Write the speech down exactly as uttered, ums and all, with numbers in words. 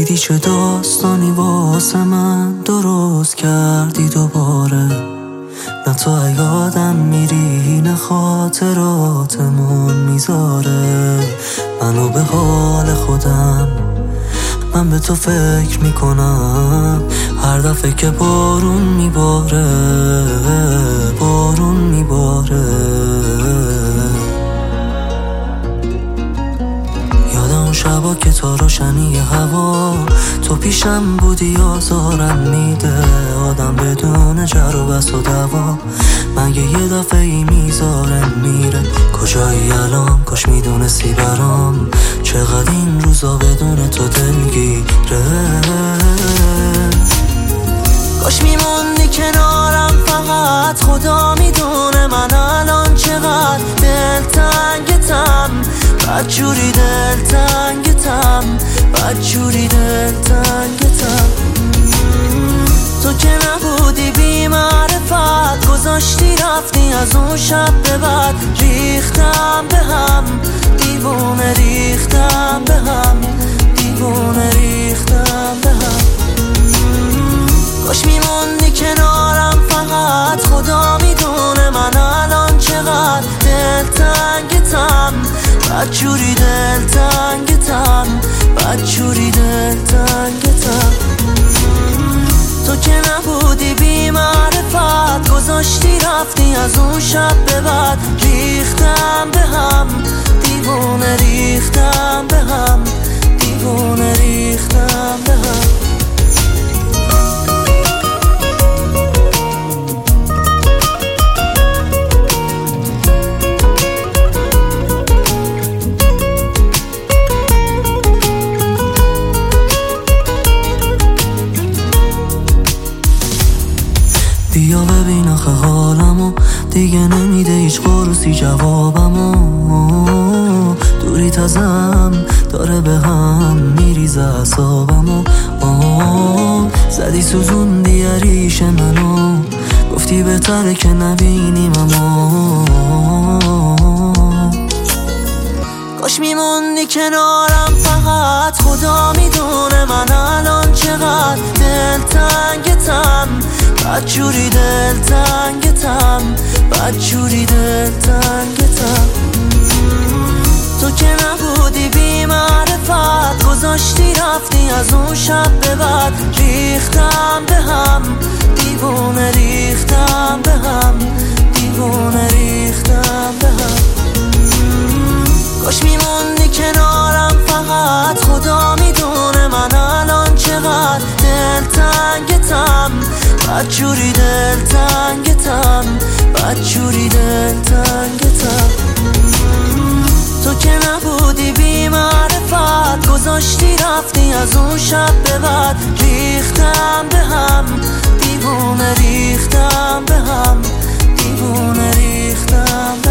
دیدی چه داستانی واسه من درست کردی دوباره. نه تو یادم میری نه خاطراتمون میذاره منو به حال خودم. من به تو فکر میکنم هر دفعه که بارون میباره بارون میباره. یادم اون شبا که تا روشنی هوا تو پیشم بودی آزارم میده آدم بدون جر و بس و دوا. مگه یه دفعه ای میذاره میره کجایی الان؟ کاش میدونستی برام چقدر این روزا بدون تو دلگیره. کاش میموندی کنارم فقط خدا میدونه من الان چقدر دلتنگتم. بدجوری دلتنگتم بدجوری دلتنگتم. تو که نبودی بی معرفت گذاشتی رفتی از اون شب به بعد. ریختم به هم دیوونه ریختم به هم دیوونه ریختم به هم. کاش میموندی کنارم فقط خدا میدونه من الان چقدر دلتنگتم. بدجوری دلتنگتم بدجوری دلتنگتم. تو که نبودی بی معرفت گذاشتی رفتی از اون شب به بعد. ریختم به هم دیوونه ریختم به هم دیوونه ریختم به هم. بیا ببین آخه حالمو دیگه نمیده هیچ قرصی جوابمو. دوریت ازم داره به هم میریزه اعصابمو. زدی سوزوندی ریش منو گفتی بهتره که نبینیم اما. کاش میموندی کنارم فقط خدا میدونه من الان چقدر دلتنگتم. بدجوری دلتنگتم بدجوری دلتنگتم. تو که نبودی بی معرفت گذاشتی رفتی از اون شب به بعد. ریختم به هم دیوونه ریختم به هم دیوونه ریختم به هم. کاش میموندی کنارم فقط خدا میدونه من الان چقدر دلتنگتم. بدجوری دلتنگتم بدجوری دلتنگتم. تو که نبودی بی معرفت گذاشتی رفتی از اون شب به بعد. ریختم به هم دیوونه ریختم به هم دیوونه ریختم به هم.